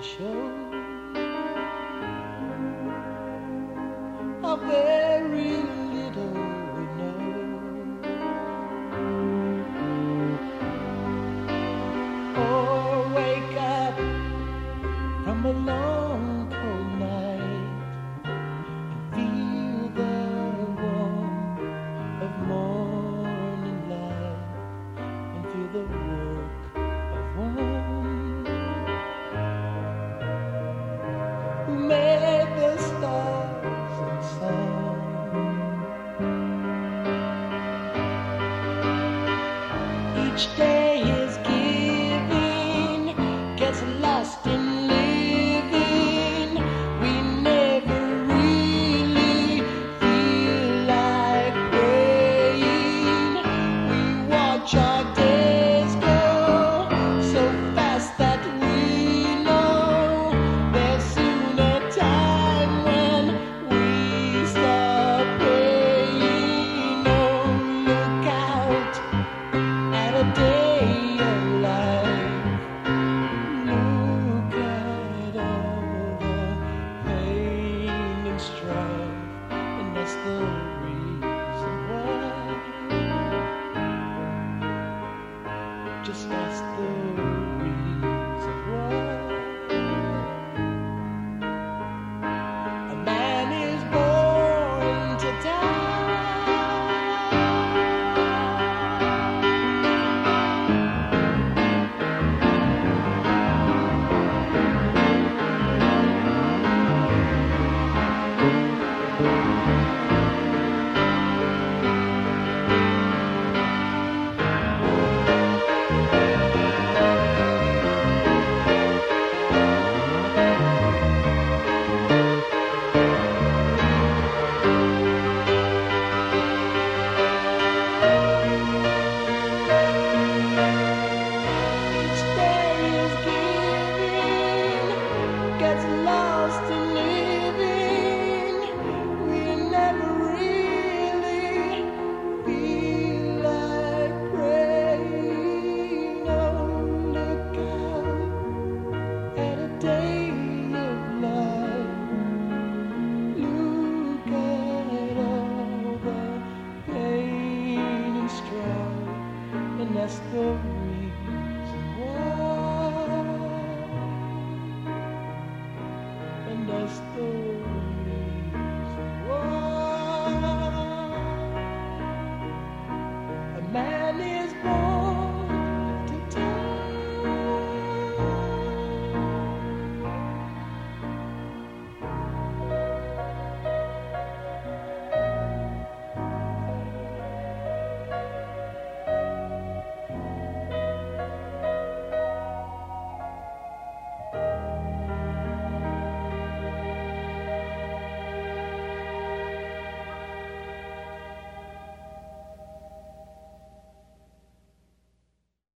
show how very little we know. Or wake up from a long cold night and feel the warmth of morning light and feel the work of one who made the stars and sun. Each day is giving, gets lost in living. We never really feel like praying. We watch our days go so fast that we know there's soon a time when we stop praying. Oh, look out at a day of life. Look at all the pain and strife, and that's the reason why. Just that's the reason why. A man is born to die. Each day is giving, gets lost in living. We never really feel like praying. Oh, look out at a day of life. Look at all the pain and strife, and that's the reason why. And that's the